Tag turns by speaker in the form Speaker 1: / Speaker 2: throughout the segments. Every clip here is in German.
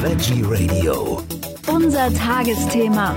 Speaker 1: Veggie Radio.
Speaker 2: Unser Tagesthema.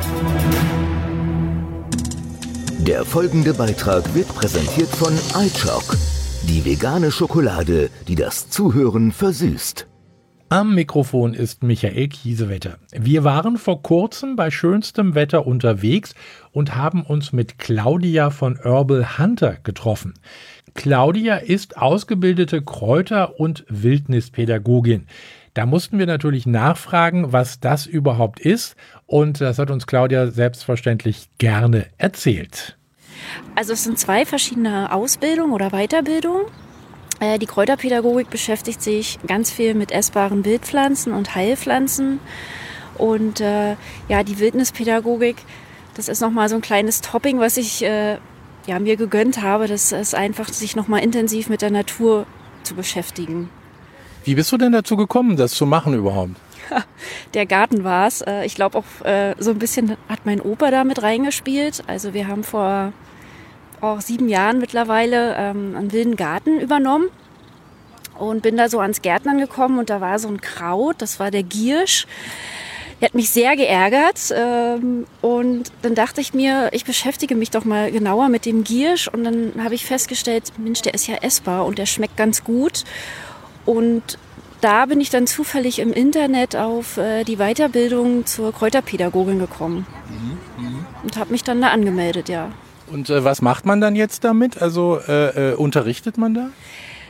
Speaker 1: Der folgende Beitrag wird präsentiert von iChoc, die vegane Schokolade, die das Zuhören versüßt.
Speaker 3: Am Mikrofon ist Michael Kiesewetter. Wir waren vor kurzem bei schönstem Wetter unterwegs und haben uns mit Claudia von Herbal Hunter getroffen. Claudia ist ausgebildete Kräuter- und Wildnispädagogin. Da mussten wir natürlich nachfragen, was das überhaupt ist, und das hat uns Claudia selbstverständlich gerne erzählt.
Speaker 4: Also es sind zwei verschiedene Ausbildungen oder Weiterbildungen. Die Kräuterpädagogik beschäftigt sich ganz viel mit essbaren Wildpflanzen und Heilpflanzen. Und die Wildnispädagogik, das ist nochmal so ein kleines Topping, was ich mir gegönnt habe. Das ist einfach, sich nochmal intensiv mit der Natur zu beschäftigen.
Speaker 3: Wie bist du denn dazu gekommen, das zu machen überhaupt?
Speaker 4: Der Garten war es. Ich glaube auch so ein bisschen hat mein Opa da mit reingespielt. Also wir haben vor 7 Jahren mittlerweile einen wilden Garten übernommen und bin da so ans Gärtnern gekommen und da war so ein Kraut, das war der Giersch. Der hat mich sehr geärgert und dann dachte ich mir, ich beschäftige mich doch mal genauer mit dem Giersch und dann habe ich festgestellt, Mensch, der ist ja essbar und der schmeckt ganz gut. Und da bin ich dann zufällig im Internet auf die Weiterbildung zur Kräuterpädagogin gekommen und habe mich dann da angemeldet, ja.
Speaker 3: Und was macht man dann jetzt damit? Also unterrichtet man da?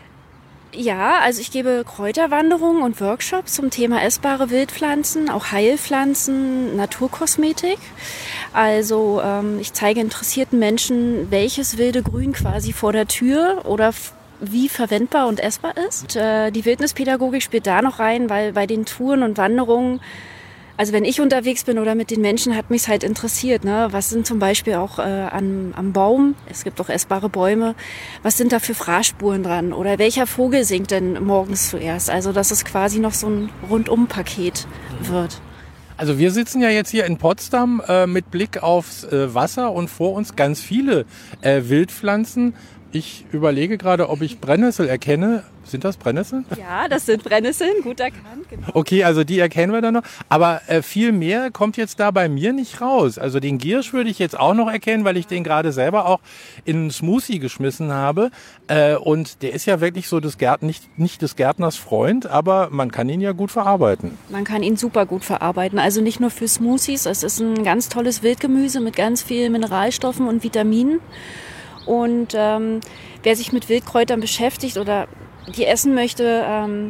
Speaker 4: Ja, also ich gebe Kräuterwanderungen und Workshops zum Thema essbare Wildpflanzen, auch Heilpflanzen, Naturkosmetik. Also ich zeige interessierten Menschen, welches wilde Grün quasi vor der Tür oder wie verwendbar und essbar ist. Die Wildnispädagogik spielt da noch rein, weil bei den Touren und Wanderungen, also wenn ich unterwegs bin oder mit den Menschen, hat mich halt interessiert, ne? Was sind zum Beispiel auch am Baum, es gibt auch essbare Bäume, was sind da für Fraßspuren dran oder welcher Vogel singt denn morgens zuerst? Also dass es quasi noch so ein Rundum-Paket wird.
Speaker 3: Also wir sitzen ja jetzt hier in Potsdam mit Blick aufs Wasser und vor uns ganz viele Wildpflanzen. Ich überlege gerade, ob ich Brennnessel erkenne. Sind das Brennnesseln?
Speaker 4: Ja, das sind Brennnesseln, gut erkannt. Genau.
Speaker 3: Okay, also die erkennen wir dann noch. Aber viel mehr kommt jetzt da bei mir nicht raus. Also den Giersch würde ich jetzt auch noch erkennen, weil ich den gerade selber auch in einen Smoothie geschmissen habe. Und der ist ja wirklich so nicht des Gärtners Freund, aber man kann ihn ja gut verarbeiten.
Speaker 4: Man kann ihn super gut verarbeiten. Also nicht nur für Smoothies. Es ist ein ganz tolles Wildgemüse mit ganz vielen Mineralstoffen und Vitaminen. Und wer sich mit Wildkräutern beschäftigt oder die essen möchte,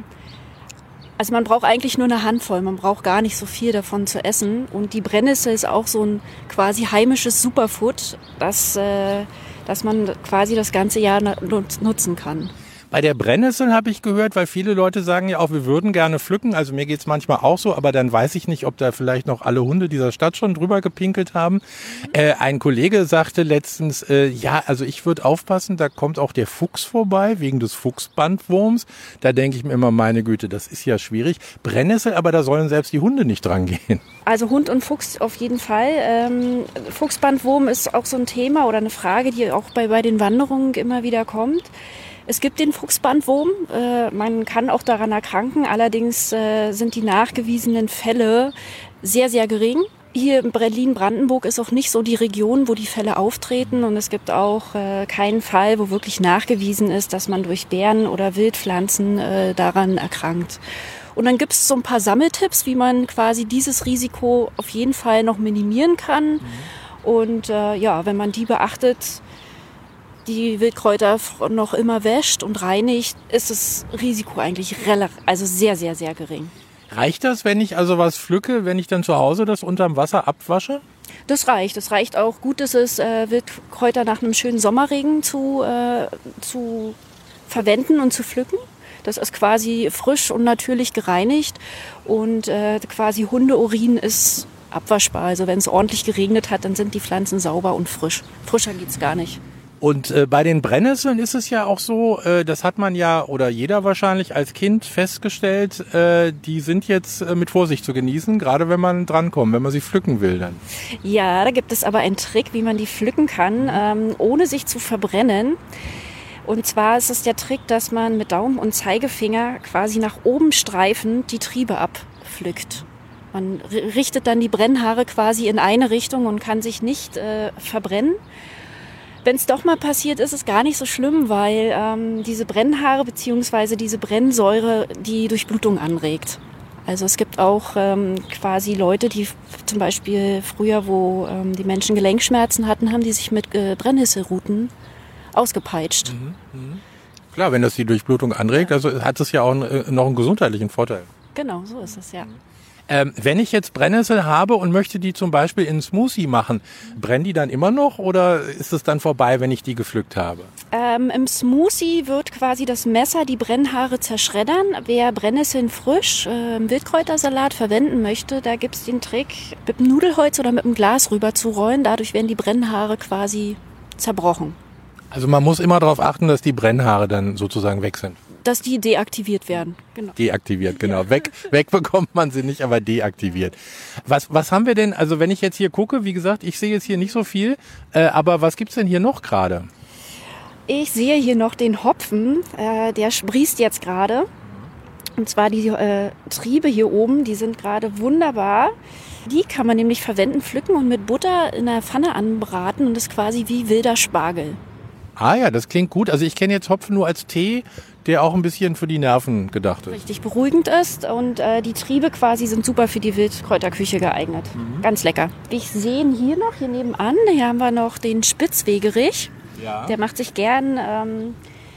Speaker 4: also man braucht eigentlich nur eine Handvoll, man braucht gar nicht so viel davon zu essen. Und die Brennnessel ist auch so ein quasi heimisches Superfood, das man quasi das ganze Jahr nutzen kann.
Speaker 3: Bei der Brennnessel habe ich gehört, weil viele Leute sagen ja auch, wir würden gerne pflücken. Also mir geht's manchmal auch so, aber dann weiß ich nicht, ob da vielleicht noch alle Hunde dieser Stadt schon drüber gepinkelt haben. Ein Kollege sagte letztens, also ich würde aufpassen, da kommt auch der Fuchs vorbei, wegen des Fuchsbandwurms. Da denke ich mir immer, meine Güte, das ist ja schwierig. Brennnessel, aber da sollen selbst die Hunde nicht dran gehen.
Speaker 4: Also Hund und Fuchs auf jeden Fall. Fuchsbandwurm ist auch so ein Thema oder eine Frage, die auch bei den Wanderungen immer wieder kommt. Es gibt den Fuchsbandwurm, man kann auch daran erkranken, allerdings sind die nachgewiesenen Fälle sehr, sehr gering. Hier in Berlin-Brandenburg ist auch nicht so die Region, wo die Fälle auftreten und es gibt auch keinen Fall, wo wirklich nachgewiesen ist, dass man durch Beeren oder Wildpflanzen daran erkrankt. Und dann gibt es so ein paar Sammeltipps, wie man quasi dieses Risiko auf jeden Fall noch minimieren kann. Und wenn man die beachtet, die Wildkräuter noch immer wäscht und reinigt, ist das Risiko eigentlich sehr, sehr, sehr gering.
Speaker 3: Reicht das, wenn ich also was pflücke, wenn ich dann zu Hause das unterm Wasser abwasche?
Speaker 4: Das reicht. Das reicht auch gut, dass es Wildkräuter nach einem schönen Sommerregen zu verwenden und zu pflücken. Das ist quasi frisch und natürlich gereinigt und quasi Hundeurin ist abwaschbar. Also wenn es ordentlich geregnet hat, dann sind die Pflanzen sauber und frisch. Frischer geht's gar nicht.
Speaker 3: Und bei den Brennnesseln ist es ja auch so, das hat man ja oder jeder wahrscheinlich als Kind festgestellt, die sind jetzt mit Vorsicht zu genießen, gerade wenn man drankommt, wenn man sie pflücken will dann.
Speaker 4: Ja, da gibt es aber einen Trick, wie man die pflücken kann, ohne sich zu verbrennen. Und zwar ist es der Trick, dass man mit Daumen und Zeigefinger quasi nach oben streifend die Triebe abpflückt. Man richtet dann die Brennhaare quasi in eine Richtung und kann sich nicht verbrennen. Wenn es doch mal passiert, ist es gar nicht so schlimm, weil diese Brennhaare bzw. diese Brennsäure die Durchblutung anregt. Also es gibt auch quasi Leute, die zum Beispiel früher, wo die Menschen Gelenkschmerzen hatten, haben die sich mit Brennnesselruten ausgepeitscht.
Speaker 3: Klar, wenn das die Durchblutung anregt, also hat es ja auch noch einen gesundheitlichen Vorteil.
Speaker 4: Genau, so ist es, ja.
Speaker 3: Wenn ich jetzt Brennnessel habe und möchte die zum Beispiel in Smoothie machen, brennen die dann immer noch oder ist es dann vorbei, wenn ich die gepflückt habe?
Speaker 4: Im Smoothie wird quasi das Messer die Brennhaare zerschreddern. Wer Brennnesseln frisch im Wildkräutersalat verwenden möchte, da gibt es den Trick, mit dem Nudelholz oder mit dem Glas rüber zu rollen. Dadurch werden die Brennhaare quasi zerbrochen.
Speaker 3: Also man muss immer darauf achten, dass die Brennhaare dann sozusagen weg sind.
Speaker 4: Dass die deaktiviert werden. Genau.
Speaker 3: Deaktiviert, genau. Ja. Weg bekommt man sie nicht, aber deaktiviert. Was haben wir denn, also wenn ich jetzt hier gucke, wie gesagt, ich sehe jetzt hier nicht so viel, aber was gibt's denn hier noch gerade?
Speaker 4: Ich sehe hier noch den Hopfen, der sprießt jetzt gerade. Und zwar die Triebe hier oben, die sind gerade wunderbar. Die kann man nämlich verwenden, pflücken und mit Butter in der Pfanne anbraten und das ist quasi wie wilder Spargel.
Speaker 3: Ah ja, das klingt gut. Also ich kenne jetzt Hopfen nur als Tee, der auch ein bisschen für die Nerven gedacht ist.
Speaker 4: Richtig beruhigend ist und die Triebe quasi sind super für die Wildkräuterküche geeignet. Ganz lecker. Wir sehen hier nebenan, hier haben wir noch den Spitzwegerich. Ja. Der macht sich gern an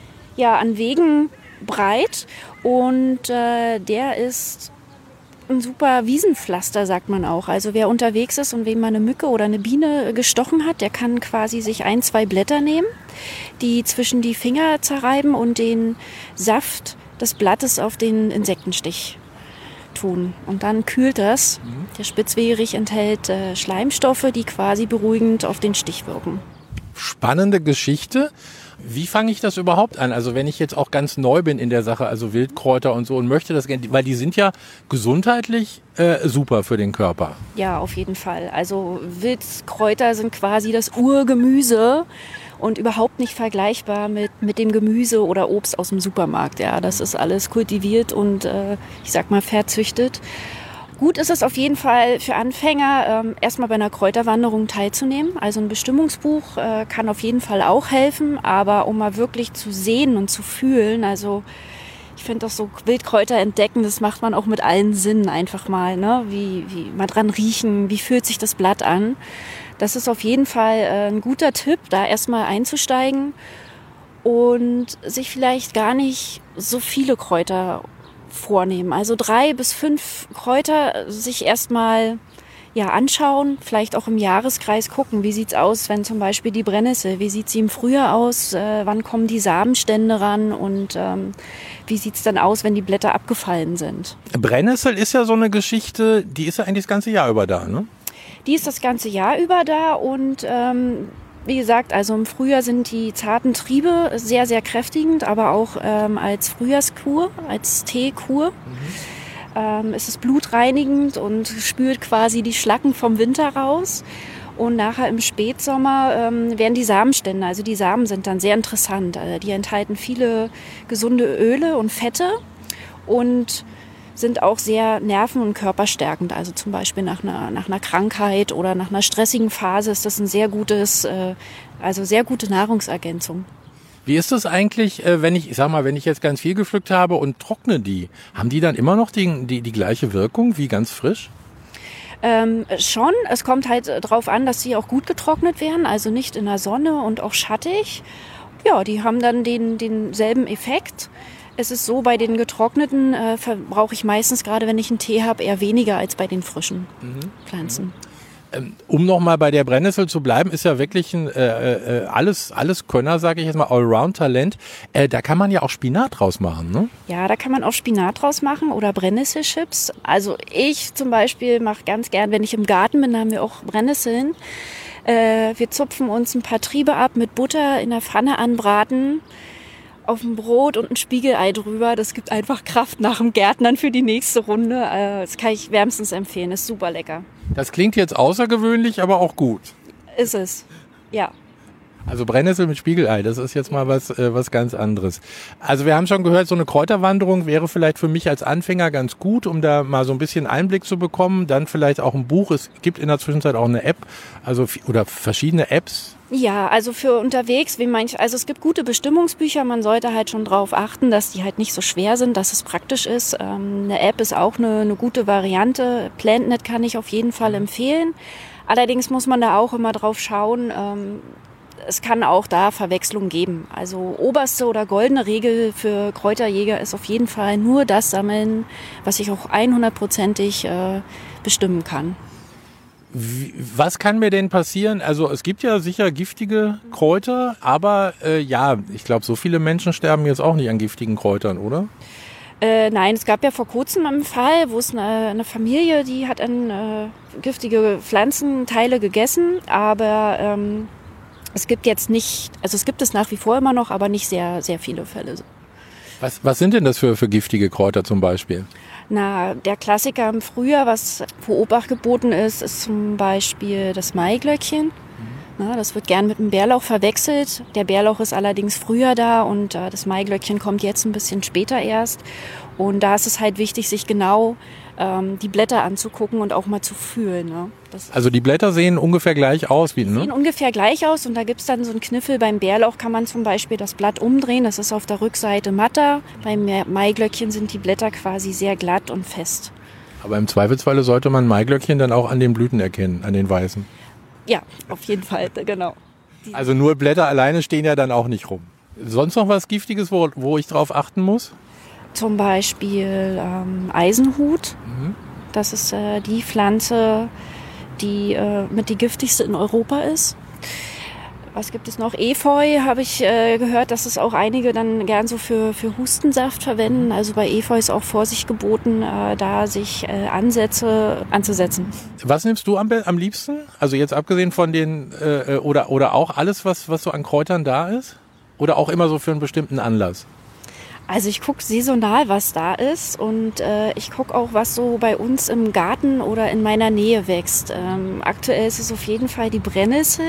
Speaker 4: Wegen breit und der ist ein super Wiesenpflaster, sagt man auch. Also wer unterwegs ist und wem mal eine Mücke oder eine Biene gestochen hat, der kann quasi sich 1-2 Blätter nehmen, die zwischen die Finger zerreiben und den Saft des Blattes auf den Insektenstich tun. Und dann kühlt das. Der Spitzwegerich enthält Schleimstoffe, die quasi beruhigend auf den Stich wirken.
Speaker 3: Spannende Geschichte. Wie fange ich das überhaupt an? Also wenn ich jetzt auch ganz neu bin in der Sache, also Wildkräuter und so und möchte das gerne, weil die sind ja gesundheitlich super für den Körper.
Speaker 4: Ja, auf jeden Fall. Also Wildkräuter sind quasi das Urgemüse und überhaupt nicht vergleichbar mit dem Gemüse oder Obst aus dem Supermarkt. Ja, das ist alles kultiviert und ich sag mal verzüchtet. Gut ist es auf jeden Fall für Anfänger, erstmal bei einer Kräuterwanderung teilzunehmen. Also ein Bestimmungsbuch kann auf jeden Fall auch helfen, aber um mal wirklich zu sehen und zu fühlen, also ich finde das so Wildkräuter entdecken, das macht man auch mit allen Sinnen einfach mal, ne? Wie mal dran riechen, wie fühlt sich das Blatt an. Das ist auf jeden Fall ein guter Tipp, da erstmal einzusteigen und sich vielleicht gar nicht so viele Kräuter vornehmen. Also 3 bis 5 Kräuter sich erstmal anschauen, vielleicht auch im Jahreskreis gucken, wie sieht's aus, wenn zum Beispiel die Brennnessel, wie sieht sie im Frühjahr aus, wann kommen die Samenstände ran und wie sieht's dann aus, wenn die Blätter abgefallen sind.
Speaker 3: Brennnessel ist ja so eine Geschichte, die ist ja eigentlich das ganze Jahr über da, ne?
Speaker 4: Die ist das ganze Jahr über da und wie gesagt, also im Frühjahr sind die zarten Triebe sehr, sehr kräftigend, aber auch als Frühjahrskur, als Teekur. Es ist blutreinigend und spült quasi die Schlacken vom Winter raus. Und nachher im Spätsommer werden die Samenstände, also die Samen sind dann sehr interessant. Die enthalten viele gesunde Öle und Fette und sind auch sehr nerven- und körperstärkend. Also zum Beispiel nach einer Krankheit oder nach einer stressigen Phase ist das ein sehr gutes, sehr gute Nahrungsergänzung.
Speaker 3: Wie ist das eigentlich, wenn ich jetzt ganz viel gepflückt habe und trockne die? Haben die dann immer noch die gleiche Wirkung wie ganz frisch?
Speaker 4: Schon. Es kommt halt drauf an, dass sie auch gut getrocknet werden, also nicht in der Sonne und auch schattig. Ja, die haben dann denselben Effekt. Es ist so, bei den getrockneten verbrauche ich meistens, gerade wenn ich einen Tee habe, eher weniger als bei den frischen Pflanzen.
Speaker 3: Um nochmal bei der Brennnessel zu bleiben, ist ja wirklich ein Alleskönner, sage ich jetzt mal, Allround-Talent. Da kann man ja auch Spinat draus machen, ne?
Speaker 4: Ja, da kann man auch Spinat draus machen oder Brennnesselchips. Also ich zum Beispiel mache ganz gern, wenn ich im Garten bin, haben wir auch Brennnesseln. Wir zupfen uns ein paar Triebe ab, mit Butter in der Pfanne anbraten, auf ein Brot und ein Spiegelei drüber. Das gibt einfach Kraft nach dem Gärtnern für die nächste Runde. Das kann ich wärmstens empfehlen. Ist super lecker.
Speaker 3: Das klingt jetzt außergewöhnlich, aber auch gut.
Speaker 4: Ist es, ja.
Speaker 3: Also Brennnessel mit Spiegelei, das ist jetzt mal was ganz anderes. Also wir haben schon gehört, so eine Kräuterwanderung wäre vielleicht für mich als Anfänger ganz gut, um da mal so ein bisschen Einblick zu bekommen. Dann vielleicht auch ein Buch. Es gibt in der Zwischenzeit auch eine App, oder verschiedene Apps.
Speaker 4: Ja, also für unterwegs, also es gibt gute Bestimmungsbücher, man sollte halt schon drauf achten, dass die halt nicht so schwer sind, dass es praktisch ist. Eine App ist auch eine gute Variante. PlantNet kann ich auf jeden Fall empfehlen. Allerdings muss man da auch immer drauf schauen, es kann auch da Verwechslung geben. Also oberste oder goldene Regel für Kräuterjäger ist auf jeden Fall nur das sammeln, was ich auch 100%ig bestimmen kann.
Speaker 3: Was kann mir denn passieren? Also es gibt ja sicher giftige Kräuter, aber ich glaube, so viele Menschen sterben jetzt auch nicht an giftigen Kräutern, oder?
Speaker 4: Nein, es gab ja vor kurzem einen Fall, wo es eine Familie, die hat giftige Pflanzenteile gegessen, aber es gibt es nach wie vor immer noch, aber nicht sehr, sehr viele Fälle.
Speaker 3: Was sind denn das für giftige Kräuter zum Beispiel?
Speaker 4: Na, der Klassiker im Frühjahr, was für Obacht geboten ist zum Beispiel das Maiglöckchen. Na, das wird gern mit dem Bärlauch verwechselt. Der Bärlauch ist allerdings früher da und das Maiglöckchen kommt jetzt ein bisschen später erst. Und da ist es halt wichtig, sich genau die Blätter anzugucken und auch mal zu fühlen. Ne?
Speaker 3: Also die Blätter sehen ungefähr gleich aus?
Speaker 4: Sehen ungefähr gleich aus und da gibt es dann so einen Kniffel. Beim Bärlauch kann man zum Beispiel das Blatt umdrehen, das ist auf der Rückseite matter. Beim Maiglöckchen sind die Blätter quasi sehr glatt und fest.
Speaker 3: Aber im Zweifelsfalle sollte man Maiglöckchen dann auch an den Blüten erkennen, an den weißen?
Speaker 4: Ja, auf jeden Fall, genau.
Speaker 3: Also nur Blätter alleine stehen ja dann auch nicht rum. Sonst noch was Giftiges, wo ich drauf achten muss?
Speaker 4: Zum Beispiel Eisenhut. Das ist die Pflanze, die mit die giftigste in Europa ist. Was gibt es noch? Efeu habe ich gehört, dass es auch einige dann gern so für Hustensaft verwenden. Also bei Efeu ist auch Vorsicht geboten, da sich anzusetzen.
Speaker 3: Was nimmst du am liebsten? Also jetzt abgesehen von den oder auch alles, was so an Kräutern da ist? Oder auch immer so für einen bestimmten Anlass?
Speaker 4: Also ich gucke saisonal, was da ist und ich gucke auch, was so bei uns im Garten oder in meiner Nähe wächst. Aktuell ist es auf jeden Fall die Brennnessel.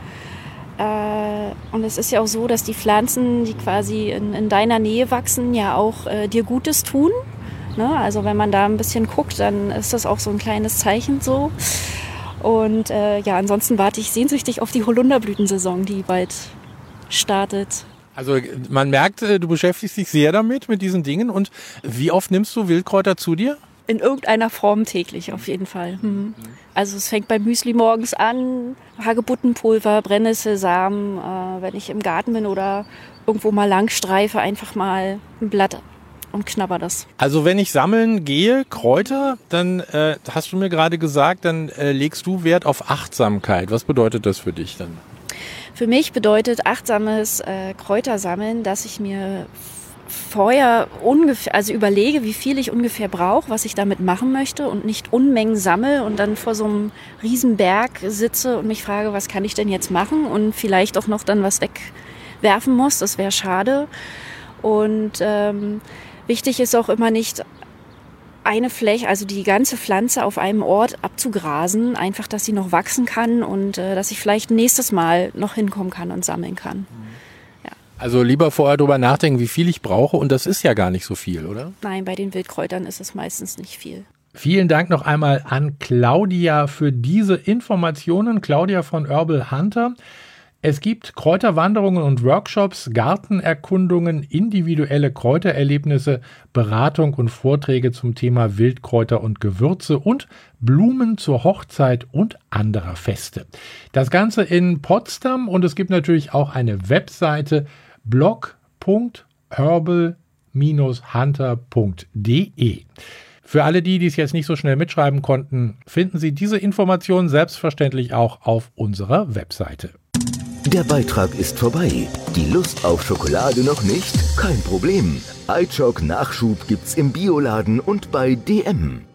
Speaker 4: Und es ist ja auch so, dass die Pflanzen, die quasi in deiner Nähe wachsen, ja auch dir Gutes tun. Ne? Also wenn man da ein bisschen guckt, dann ist das auch so ein kleines Zeichen so. Und ansonsten warte ich sehnsüchtig auf die Holunderblütensaison, die bald startet.
Speaker 3: Also man merkt, du beschäftigst dich sehr mit diesen Dingen. Und wie oft nimmst du Wildkräuter zu dir?
Speaker 4: In irgendeiner Form täglich auf jeden Fall. Also es fängt beim Müsli morgens an, Hagebuttenpulver, Brennnesselsamen, wenn ich im Garten bin oder irgendwo mal langstreife, einfach mal ein Blatt und knabber das.
Speaker 3: Also wenn ich sammeln gehe, Kräuter, dann hast du mir gerade gesagt, dann legst du Wert auf Achtsamkeit. Was bedeutet das für dich dann?
Speaker 4: Für mich bedeutet achtsames Kräutersammeln, dass ich mir vorher überlege, wie viel ich ungefähr brauche, was ich damit machen möchte und nicht Unmengen sammle und dann vor so einem Riesenberg sitze und mich frage, was kann ich denn jetzt machen und vielleicht auch noch dann was wegwerfen muss, das wäre schade. Und wichtig ist auch immer nicht eine Fläche, also die ganze Pflanze auf einem Ort abzugrasen, einfach, dass sie noch wachsen kann und dass ich vielleicht nächstes Mal noch hinkommen kann und sammeln kann. Ja.
Speaker 3: Also lieber vorher drüber nachdenken, wie viel ich brauche und das ist ja gar nicht so viel, oder?
Speaker 4: Nein, bei den Wildkräutern ist es meistens nicht viel.
Speaker 3: Vielen Dank noch einmal an Claudia für diese Informationen. Claudia von Herbal Hunter. Es gibt Kräuterwanderungen und Workshops, Gartenerkundungen, individuelle Kräutererlebnisse, Beratung und Vorträge zum Thema Wildkräuter und Gewürze und Blumen zur Hochzeit und anderer Feste. Das Ganze in Potsdam und es gibt natürlich auch eine Webseite blog.herbal-hunter.de. Für alle die es jetzt nicht so schnell mitschreiben konnten, finden Sie diese Informationen selbstverständlich auch auf unserer Webseite.
Speaker 1: Der Beitrag ist vorbei. Die Lust auf Schokolade noch nicht? Kein Problem. iChoc Nachschub gibt's im Bioladen und bei DM.